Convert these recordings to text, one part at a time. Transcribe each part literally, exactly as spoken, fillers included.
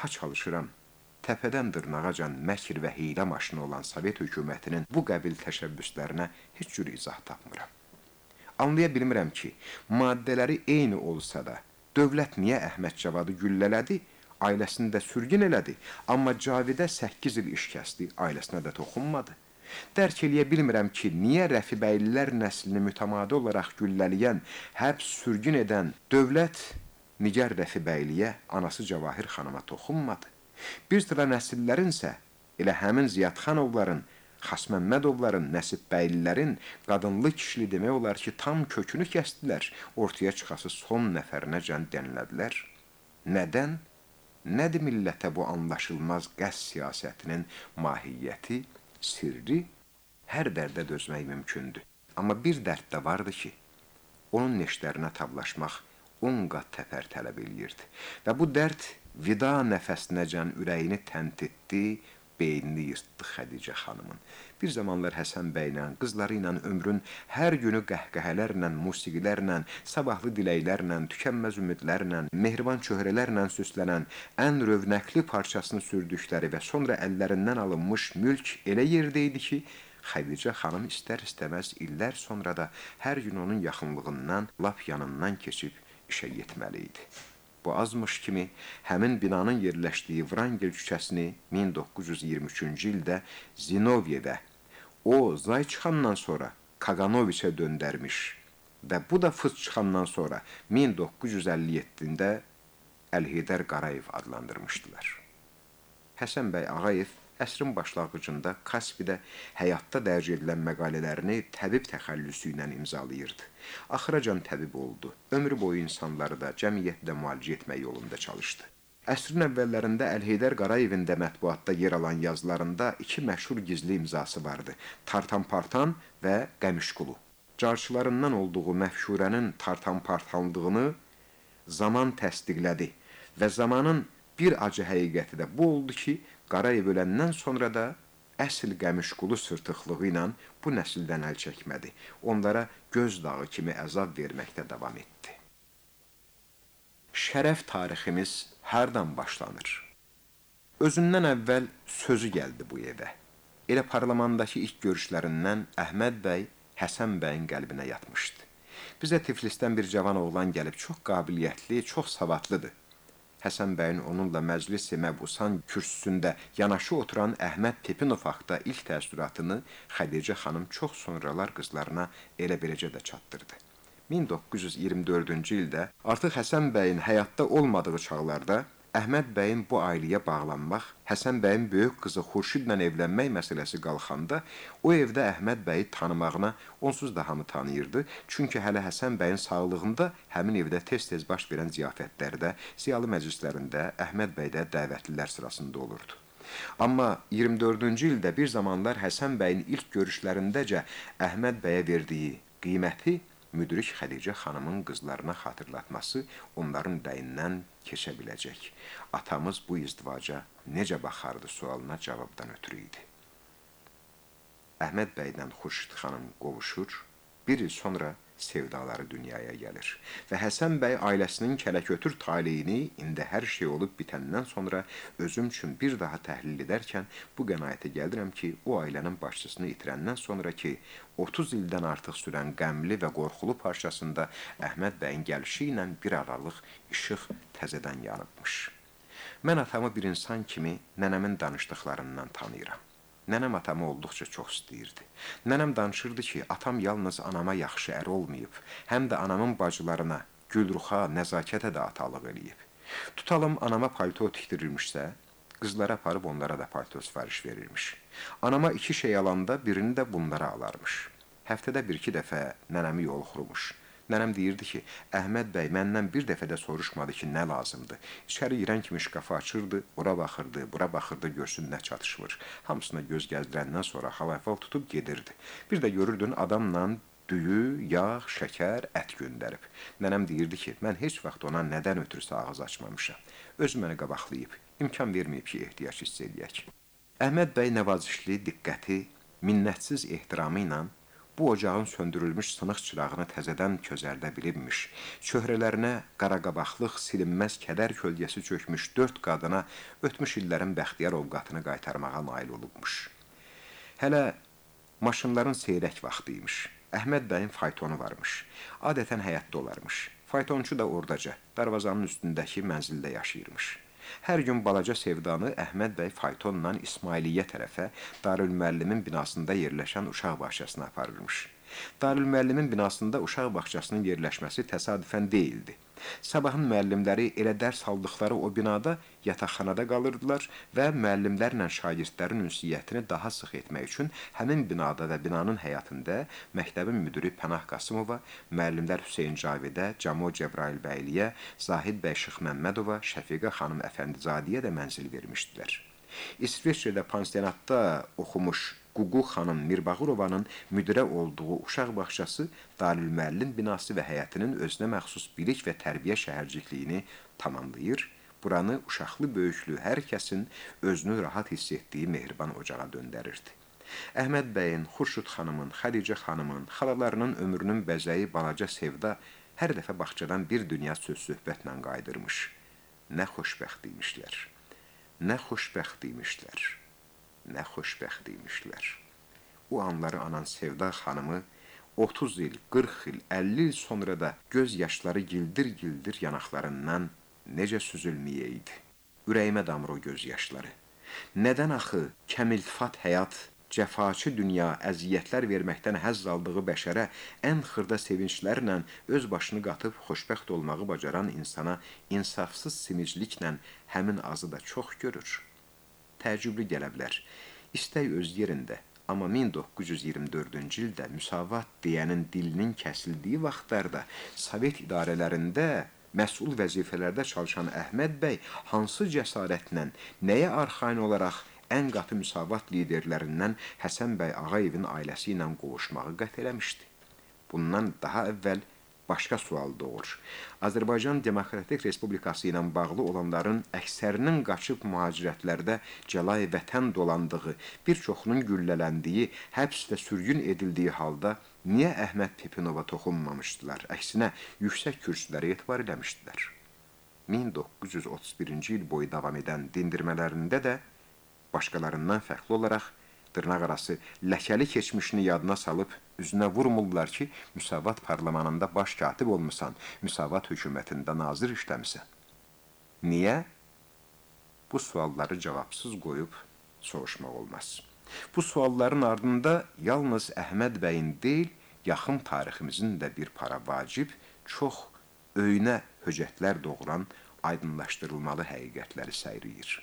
ha çalışıram, təpədən dırnağacan məkr və hiylə maşını olan Sovet hökumətinin bu qəbil təşəbbüslərinə heç cür izah tapmıram. Anlaya bilmirəm ki, maddələri eyni olsa da, dövlət niyə Əhməd Cavadı güllələdi, ailəsində sürgün elədi, amma Cavidə səkkiz il iş kəsdi, ailəsinə də toxunmadı. Dərk eləyə bilmirəm ki, niyə Rəfibəylilər nəslini mütəmadi olaraq güllələyən, həbs sürgün edən dövlət Nigar Rəfibəyliyə, anası Cavahir xanıma toxunmadı. Bir sıra nəsillərin isə elə həmin Ziyadxanovların, Xasməmmədovların, Nəsibbəylilərin qadınlı kişili demək olar ki, tam kökünü kəstdilər, ortaya çıxası son nəfərinəcən dənilədilər. Nədən? Nədir millətə bu anlaşılmaz qəz siyasətinin mahiyyəti, sirri? Hər dərdə dözmək mümkündür. Amma bir dərd də vardı ki, onun neşlərinə tablaşmaq on qat təpər tələb eləyirdi. Və bu dərd vida nəfəsinəcən ürəyini tənt etdi, beynini yırtdı Xədicə xanımın. Bir zamanlar Həsən bəylə, qızları ilə ömrün hər günü qəhqəhələrlə, musiqilərlə, sabahlı diləklərlə, tükənməz ümidlərlə, mehriban çöhrələrlə süslənən ən rövnəqli parçasını sürdükləri və sonra əllərindən alınmış mülk elə yerdə idi ki, Xədicə xanım istər-istəməz illər sonra da hər gün onun yaxınlığından, lap yanından keçib işə getməli idi. Bu azmış kimi həmin binanın yerləşdiyi Vrangel küçəsini min doqquz yüz iyirmi üçüncü ildə Zinovyevə, o zay çıxandan sonra Kaganoviçə döndərmiş və bu da fıs çıxandan sonra min doqquz yüz əlli yeddində Əlheydər Qarayev adlandırmışdılar. Həsən bəy Ağayev əsrin başlanğıcında Kaspidə həyatda dərc edilən məqalələrini təbib təxəllüsü ilə imzalayırdı. Axıracan təbib oldu. Ömrü boyu insanları da cəmiyyətlə müalicə etmək yolunda çalışdı. Əsrin əvvəllərində Əlheydər Qarayevin də mətbuatda yer alan yazılarında iki məşhur gizli imzası vardı. Tartan-Partan və Qəmişqulu. Carçılarından olduğu məfşurənin tartan-partanlığını zaman təsdiqlədi və zamanın bir acı həqiqəti də bu oldu ki, Qarayev öləndən sonra da əsl Qəmişqulu sırtıqlığı ilə bu nəsildən əl çəkmədi. Onlara göz dağı kimi əzab verməkdə davam etdi. Şərəf tariximiz hardan başlanır? Özündən əvvəl sözü gəldi bu evə. Elə parlamentdakı ilk görüşlərindən Əhməd bəy Həsən bəyin qəlbinə yatmışdı. Bizə Tiflisdən bir cavan oğlan gəlib, çox qabiliyyətli, çox savadlıdır. Həsən bəyin onunla məclis-i məbusan kürsüsündə yanaşı oturan Əhməd Tepinov haqda ilk təəssüratını Xədicə xanım çox sonralar qızlarına elə beləcə də çatdırdı. min doqquz yüz iyirmi dördüncü ildə artıq Həsən bəyin həyatda olmadığı çağlarda Əhməd bəyin bu ailəyə bağlanmaq, Həsən bəyin böyük qızı Xurşidlə evlənmək məsələsi qalxanda o evdə Əhməd bəyi tanımağına onsuz da hamı tanıyırdı. Çünki hələ Həsən bəyin sağlığında həmin evdə tez-tez baş verən ziyafətlərdə, ziyalı məclislərində Əhməd bəy də dəvətlilər sırasında olurdu. Amma iyirmi dördüncü ildə bir zamanlar Həsən bəyin ilk görüşlərindəcə Əhməd bəyə verdiyi qiyməti müdrik Xədicə xanımın qızlarına xatırlatması onların ürəyindən keçə biləcək. Atamız bu izdivaca necə baxardı sualına cavabdan ötürü idi. Əhməd bəylə Xurşid xanım qovuşur, bir il sonra sevdaları dünyaya gəlir. Və Həsən bəy ailəsinin kələkötür taleyini indi hər şey olub bitəndən sonra özüm üçün bir daha təhlil edərkən bu qənaətə gəldirəm ki, o ailənin başçısını itirəndən sonra ki, otuz ildən artıq sürən qəmli və qorxulu parçasında Əhməd bəyin gəlişi ilə bir aralıq işıq təzədən yanıbmış. Mən atamı bir insan kimi nənəmin danışdıqlarından tanıyıram. Nənəm atamı olduqca çox istəyirdi. Nənəm danışırdı ki, atam yalnız anama yaxşı ər olmayıb, həm də anamın bacılarına, Gülruxa, nəzakətə də atalıq eləyib. Tutalım, anama palto tikdirilmişsə, qızlara aparıb onlara da palto sifariş verirmiş. Anama iki şey alanda birini də bunlara alarmış. Həftədə bir-iki dəfə nənəmi yoluxurmuş. Nənəm deyirdi ki, Əhməd bəy məndən bir dəfə də soruşmadı ki, nə lazımdır. İçəri girən kimi şkafı açırdı, ora baxırdı, bura baxırdı, görsün nə çatışmır. Hamısına göz gəzdirəndən sonra hal-əhval tutub gedirdi. Bir də görürdün adamla düyü, yağ, şəkər, ət göndərib. Nənəm deyirdi ki, mən heç vaxt ona nədən ötürsə ağız açmamışam. Öz məni qabaqlayıb, imkan verməyib ki, ehtiyac hiss eləyək. Əhməd bəy nəvazişli, diqqəti, minnətsiz ehtiramı ilə bu ocağın söndürülmüş sınıq çırağını təzədən közərdə bilibmiş, çöhrələrinə qaraqabaqlıq, silinməz kədər kölgəsi çökmüş dörd qadına ötmüş illərin bəxtiyar ovqatını qaytarmağa nail olubmuş. Hələ maşınların seyrək vaxtıymış. Əhməd bəyin faytonu varmış. Adətən həyatda olarmış. Faytonçu da oradaca, darvazanın üstündəki mənzildə yaşayırmış. Hər gün balaca Sevdanı Əhməd bəy faytonla İsmailiyyə tərəfə Darülmüəllimin binasında yerləşən uşaq bağçasına aparırmış. Darülmüəllimin binasında uşaq bağçasının yerləşməsi təsadüfən deyildi. Sabahın müəllimləri elə dərs aldıqları o binada yataqxanada qalırdılar və müəllimlərlə şagirdlərin ünsiyyətini daha sıx etmək üçün həmin binada və binanın həyatında məktəbin müdiri Pənah Qasımova, müəllimlər Hüseyn Cavidə, Camo Cəbrail bəyliyə, Zahid bəy Şıxməmmədova, Şəfiqə xanım Əfəndizadiyə də mənzil vermişdilər. İsveçrədə pansionatda oxumuş Ququ xanım Mirbağırovanın müdirə olduğu uşaq bağçası Darülmüəllim binası və həyətinin özünə məxsus bilik və tərbiyə şəhərcikliyini tamamlayır, buranı uşaqlı böyüklü hər kəsin özünü rahat hiss etdiyi mehriban ocağa döndərirdi. Əhməd bəyin, Xurşud xanımın, Xədicə xanımın, xalalarının ömrünün bəzəyi balaca Sevda hər dəfə bağçadan bir dünya söz-söhbətlə qaydırmış. Nə xoşbəxt imişlər, nə xoşbəxt imişlər. Nə xoşbəxt imişlər. O anları anan Sevda xanımı otuz il, qırx il, əlli il sonra da göz yaşları gildir-gildir yanaqlarından necə süzülməyəydi. Ürəyimə damır o göz yaşları. Nədən axı kəmiltifat həyat, cəfaçı dünya əziyyətlər verməkdən həzz aldığı bəşərə ən xırda sevinclərlə öz başını qatıb xoşbəxt olmağı bacaran insana insafsız simicliklə həmin azı da çox görür. Təəccüblü gələ bilər. İstək öz yerində, amma min doqquz yüz iyirmi dördüncü ildə müsavat deyənin dilinin kəsildiyi vaxtlarda Sovet idarələrində məsul vəzifələrdə çalışan Əhməd bəy hansı cəsarətlə, nəyə arxain olaraq ən qatı müsavat liderlərindən Həsən bəy Ağayevin ailəsi ilə qovuşmağı qət eləmişdi. Bundan daha əvvəl başqa sual doğur. Azərbaycan Demokratik Respublikası ilə bağlı olanların əksərinin qaçıb mühacirətlərdə cəlay vətən dolandığı, bir çoxunun güllələndiyi, həbs və sürgün edildiyi halda niyə Əhməd Pipinova toxunmamışdılar? Əksinə, yüksək kürsülərə etibar eləmişdilər. min doqquz yüz otuz birinci il boyu davam edən dindirmələrində də başqalarından fərqli olaraq dırnaqarası ləkəli keçmişini yadına salıb üzünə vurmurlar ki, Müsavat parlamanında baş katib olmusan, Müsavat hökumətində nazir işləmisən. Niyə? Bu sualları cavabsız qoyub soruşmaq olmaz. Bu sualların ardında yalnız Əhməd bəyin deyil, yaxın tariximizin də bir para vacib, çox öyünə höcətlər doğuran aydınlaşdırılmalı həqiqətləri səyriyir.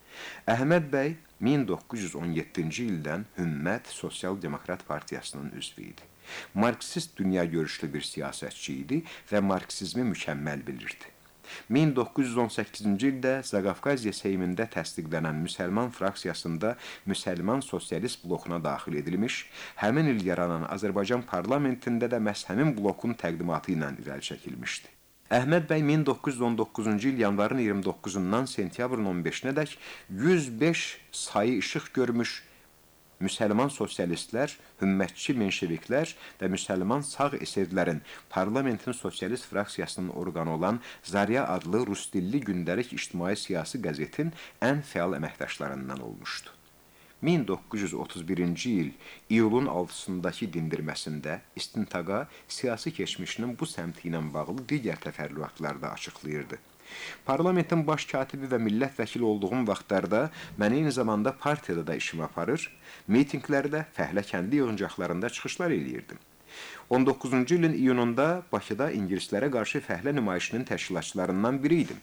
Əhməd bəy min doqquz yüz on yeddinci ildən Hümmət Sosial Demokrat Partiyasının üzvü idi. Marksist dünya görüşlü bir siyasətçi idi və marksizmi mükəmməl bilirdi. min doqquz yüz on səkkizinci ildə Zaqafqaziya Seymində təsdiqlənən müsəlman fraksiyasında müsəlman sosialist blokuna daxil edilmiş, həmin il yaranan Azərbaycan parlamentində də məhz həmin blokun təqdimatı ilə irəli çəkilmişdi. Əhməd bəy min doqquz yüz on doqquzuncu il yanvarın iyirmi doqquzundan sentyabrın on beşinədək yüz beş sayı işıq görmüş müsəlman sosialistlər, hümmətçi menşeviklər və müsəlman sağ eserlərin parlamentin sosialist fraksiyasının orqanı olan Zarya adlı rus dilli gündəlik ictimai-siyasi qəzetin ən fəal əməkdaşlarından olmuşdu. min doqquz yüz otuz birinci il iyulun altısındakı dindirməsində istintaqa siyasi keçmişinin bu səmti ilə bağlı digər təfərrüatlarda açıqlayırdı. Parlamentin baş katibi və millət vəkili olduğum vaxtlarda mən eyni zamanda partiyada da işimi aparır, mitinglərdə, fəhlə kəndi yığıncaqlarında çıxışlar eləyirdim. on doqquzuncu ilin iyununda Bakıda ingilislərə qarşı fəhlə nümayişinin təşkilatçılarından biri idim.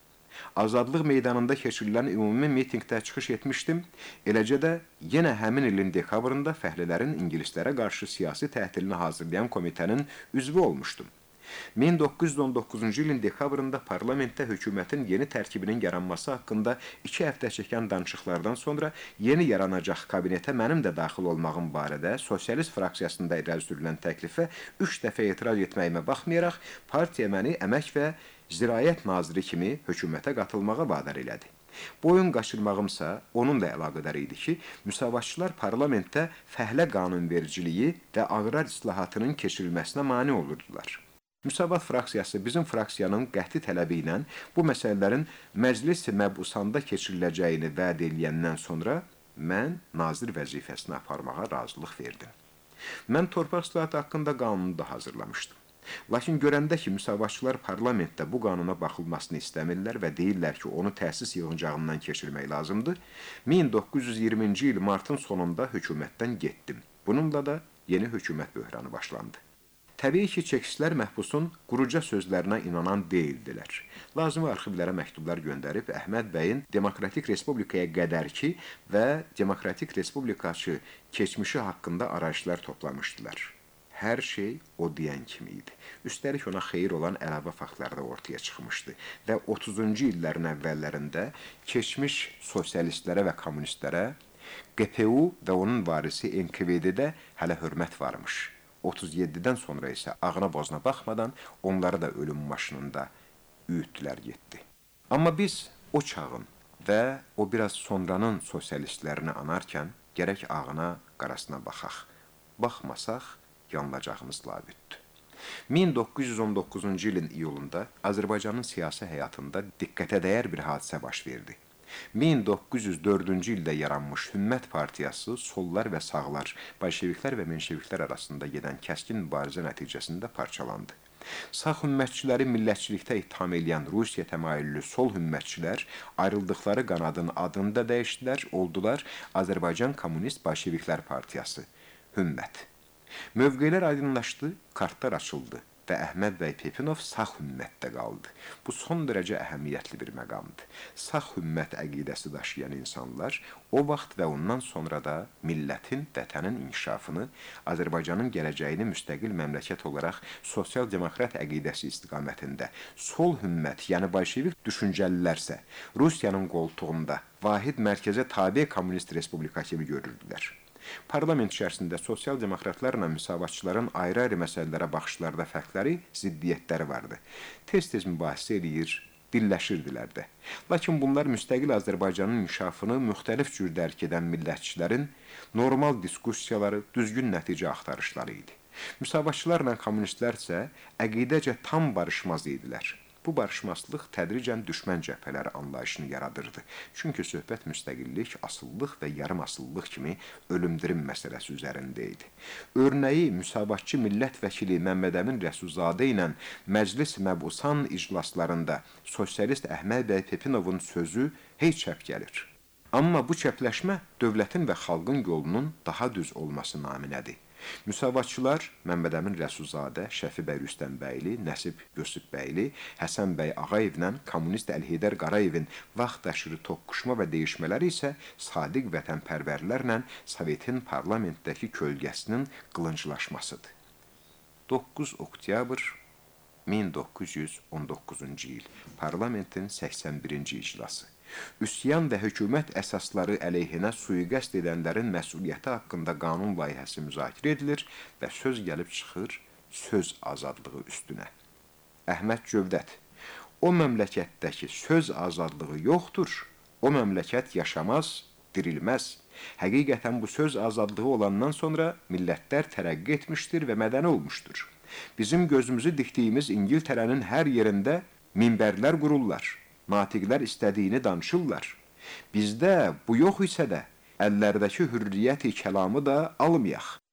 Azadlıq meydanında keçirilən ümumi mitingdə çıxış etmişdim, eləcə də yenə həmin ilin dekabrında fəhlələrin ingilislərə qarşı siyasi təhdilini hazırlayan komitənin üzvü olmuşdum. min doqquz yüz on doqquzuncu ilin dekabrında parlamentdə hökumətin yeni tərkibinin yaranması haqqında iki həftə çəkən danışıqlardan sonra yeni yaranacaq kabinetə mənim də daxil olmağım barədə sosialist fraksiyasında irəli sürülən təklifə üç dəfə etiraz etməyimə baxmayaraq, partiya məni əmək və ziraət naziri kimi hökumətə qatılmağa vadar elədi. Boyun qaçırmağımsa onunla əlaqədar idi ki, müsavatçılar parlamentdə fəhlə qanunvericiliyi və aqrar islahatının keçirilməsinə mane olurdular. Müsavat fraksiyası bizim fraksiyanın qəti tələbi ilə bu məsələlərin məclis məbusanda keçiriləcəyini vəd eləyəndən sonra mən nazir vəzifəsini aparmağa razılıq verdim. Mən torpaq islahatı haqqında qanunu da hazırlamışdım. Lakin görəndə ki, müsavatçılar parlamentdə bu qanuna baxılmasını istəmirlər və deyirlər ki, onu təsis yığıncağından keçirmək lazımdır, min doqquz yüz iyirminci il martın sonunda hökumətdən getdim. Bununla da yeni hökumət böhranı başlandı. Təbii ki, çəkişlər məhbusun quruca sözlərinə inanan deyildilər. Lazımi arxivlərə məktublar göndərib Əhməd bəyin Demokratik Respublikaya qədərki və Demokratik Respublikaçı keçmişi haqqında arayışlar toplamışdılar. Hər şey o deyən kimi idi. Üstəlik ona xeyir olan əlavə faktlar da ortaya çıxmışdı və otuzuncu illərin əvvəllərində keçmiş sosialistlərə və kommunistlərə Q P U və onun varisi N K V D-də hələ hörmət varmış. otuz yeddidən sonra isə ağına bozuna baxmadan onları da ölüm maşınında üyütdülər getdi. Amma biz o çağın və o biraz sonranın sosialistlərini anarkən gərək ağına qarasına baxaq. Baxmasaq yanılacağımız labüddür. min doqquz yüz on doqquzuncu ilin iyulunda Azərbaycanın siyasi həyatında diqqətə dəyər bir hadisə baş verdi. min doqquz yüz dördüncü ildə yaranmış Hümmət Partiyası sollar və sağlar, bolşeviklər və menşeviklər arasında gedən kəskin mübarizə nəticəsində parçalandı. Sağ hümmətçiləri millətçilikdə ittiham edən Rusiya təmayüllü sol hümmətçilər ayrıldıqları qanadın adını da dəyişdilər, oldular Azərbaycan Kommunist Bolşeviklər Partiyası, Hümmət. Mövqelər aydınlaşdı, kartlar açıldı və Əhməd bəy Pepinov sağ hümmətdə qaldı. Bu son dərəcə əhəmiyyətli bir məqamdır. Sağ hümmət əqidəsi daşıyan insanlar o vaxt və ondan sonra da millətin, vətənin inkişafını, Azərbaycanın gələcəyini müstəqil məmləkət olaraq sosial-demokrat əqidəsi istiqamətində sol hümmət, yəni bolşevik düşüncəlilərsə Rusiyanın qoltuğunda vahid mərkəzə tabe kommunist respublika kimi görürdülər. Parlament içərisində sosial-demokratlarla müsavatçıların ayrı-ayrı məsələlərə baxışlarda fərqləri, ziddiyyətləri vardı. Tez-tez mübahisə edir, birləşirdilər də. Lakin bunlar müstəqil Azərbaycanın inkişafını müxtəlif cür dərk edən millətçilərin normal diskussiyaları, düzgün nəticə axtarışları idi. Müsavatçılarla kommunistlər isə əqidəcə tam barışmaz idilər. Bu barışmazlıq tədricən düşmən cəbhələri anlayışını yaradırdı. Çünki söhbət müstəqillik, asıllıq və yarım asıllıq kimi ölümdirim məsələsi üzərində idi. Örnəyi müsavatçı millət vəkili Məmməd Əmin Rəsulzadə ilə məclis məbusan iclaslarında sosialist Əhməd bəy Pepinovun sözü heç çəp gəlir. Amma bu çəpləşmə dövlətin və xalqın yolunun daha düz olması naminədir. Müsavatçılar Məmməd Əmin Rəsulzadə, Şəfi bəy Rüstəmbəyli, Nəsib Yusuf bəyli, Həsən bəy Ağayevlə kommunist Əlheydər Qarayevin vaxtaşırı toqquşma və dəyişmələri isə sadiq vətənpərvərlərlə Sovetin parlamentdəki kölgəsinin qılınclaşmasıdır. doqquz oktyabr min doqquz yüz on doqquzuncu il parlamentin səksən birinci iclası. Üsyan və hökumət əsasları əleyhinə sui-qəsd edənlərin məsuliyyəti haqqında qanun layihəsi müzakirə edilir və söz gəlib çıxır söz azadlığı üstünə. Əhməd Cövdət, o məmləkətdəki söz azadlığı yoxdur, o məmləkət yaşamaz, dirilməz. Həqiqətən bu söz azadlığı olandan sonra millətlər tərəqqi etmişdir və mədəni olmuşdur. Bizim gözümüzü dikdiyimiz İngiltərənin hər yerində minbərlər qururlar. Natiqlər istədiyini danışırlar. Bizdə bu yox isə də əllərdəki hürriyyət-i kəlamı da almayaq.